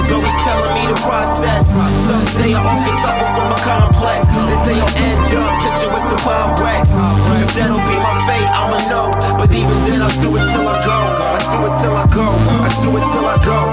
Doubters always telling me to process. Some say I often suffer from a complex. They say I'll end up picture with some palm wax. If that'll be my fate, I'ma know. But even then I'll do it till I go. I do it till I go. I do it till I go.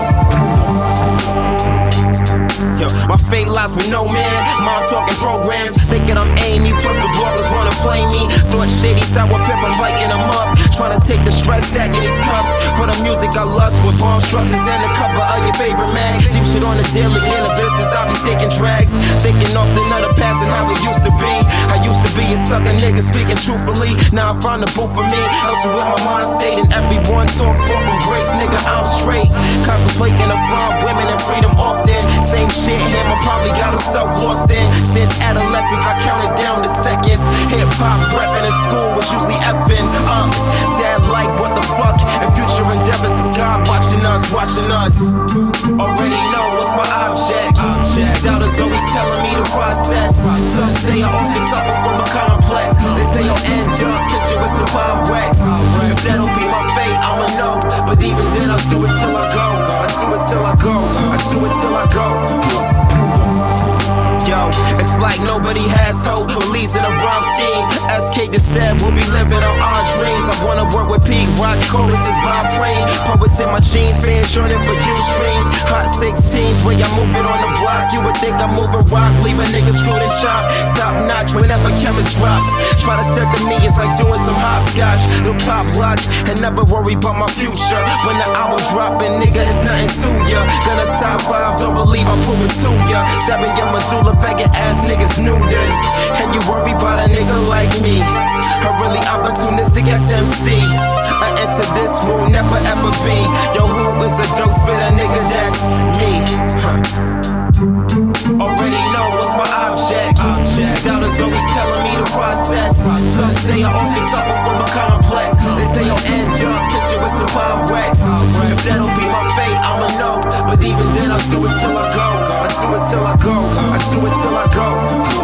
Yo, my fate lies with no man. Mom talking programs, thinking I'm Amy. Plus the bloggers wanna play me. Thought shady sour pip, I'm lighting them up. Trying to take the stress, stacking these cups. For the music I lust with bomb structures and the cover of your favorite mag. Deep shit on the daily, in the business I be taking drags. Thinking off the nut of passing how it used to be. I used to be a sucker nigga speaking truthfully. Now I find the booth for me. Also with my mind state and everyone talks far from grace. Nigga, I'm straight. Contemplating to find women and freedom often. Same shit, him, I probably got himself lost in. Since adolescence, I counted down the seconds. Hip hop reppin' in school was usually effing up. Dad, like, what the fuck? And future endeavors is God watching us, watching us. Already know what's my object. Doubters always telling me to process. Some say I often suffer from a complex. They say I'll end up picture with some palm wax. If that'll be my fate, I'ma know. But even then, I'll do it till I go. I do it till I go. I do it till I go. Yo, it's like nobody has hope, believes in a rhyme scheme. SK just said we'll be living on our dreams. I wanna work with Pete Rock, choruses by Praying. Poets in my jeans, fans yearning for you streams. Hot 16s, where I'm moving on the block. You would think I'm moving rock, leave a nigga screwed and chopped. Top notch whenever chemist drops. Try to step to me, it's like doing some hopscotch. No pop lock, and never worry about my future. When the album dropping, nigga, it's nothing to ya. Gonna top 5, don't believe I'm proving to ya. Stabbing your medulla, faggot ass niggas knew that. And you worry about a nigga like me, a really opportunistic SMC. I enter this will never ever be. Yo, who is a dope spitter, nigga? That's me. Already know what's my object. Doubters always telling me to process. Some say I often suffer from a complex. They say I'll end up picture with some palm wax. If that'll be my fate, I'ma know. But even then I'll do it till I go. I do it till I go. I do it till I go.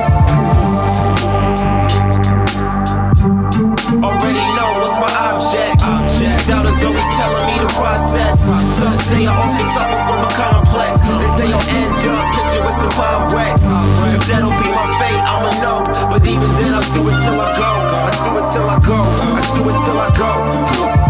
Already know what's my object. Doubters always telling me to process. Some say I often suffer from a complex. They say I'll end up picture with some palm wax. If that'll be my fate, I'ma know. But even then I'll do it till I go. I do it till I go. I do it till I go.